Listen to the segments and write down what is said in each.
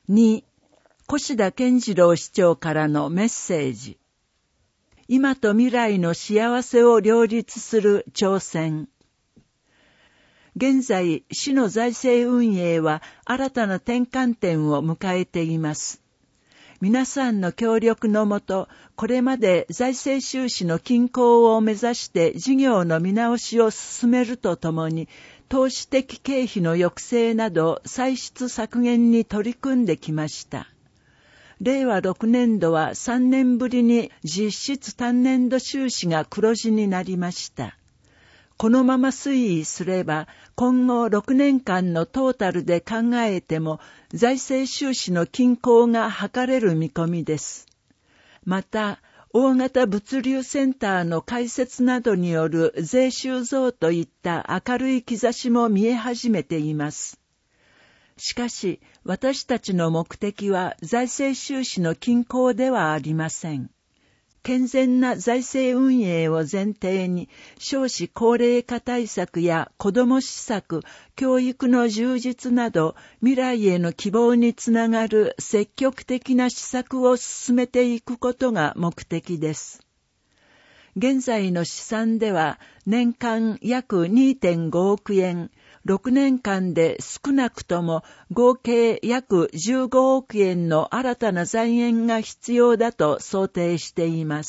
2、越田健次郎市長からのメッセージ。今と未来の幸せを両立する挑戦。現在、市の財政運営は新たな転換点を迎えています。皆さんの協力のもと、これまで財政収支の均衡を目指して事業の見直しを進めるとともに、投資的経費の抑制など歳出削減に取り組んできました。令和6年度は3年ぶりに実質単年度収支が黒字になりました。このまま推移すれば、今後6年間のトータルで考えても、財政収支の均衡が図れる見込みです。また、大型物流センターの開設などによる税収増といった明るい兆しも見え始めています。しかし、私たちの目的は財政収支の均衡ではありません。健全な財政運営を前提に、少子高齢化対策や子ども施策、教育の充実など、未来への希望につながる積極的な施策を進めていくことが目的です。現在の試算では、年間約 2.5 億円、6年間で少なくとも合計約15億円の新たな財源が必要だと想定しています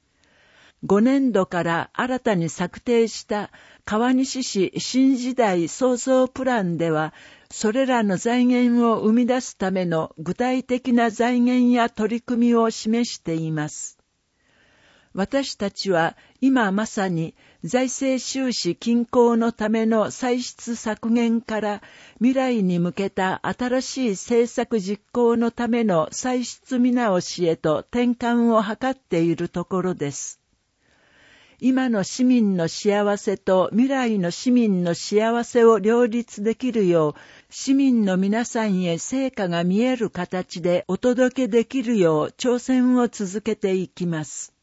。5年度から新たに策定した川西市新時代創造プランでは、それらの財源を生み出すための具体的な財源や取り組みを示しています。私たちは今まさに財政収支均衡のための歳出削減から未来に向けた新しい政策実行のための歳出見直しへと転換を図っているところです。今の市民の幸せと未来の市民の幸せを両立できるよう、市民の皆さんへ成果が見える形でお届けできるよう挑戦を続けていきます。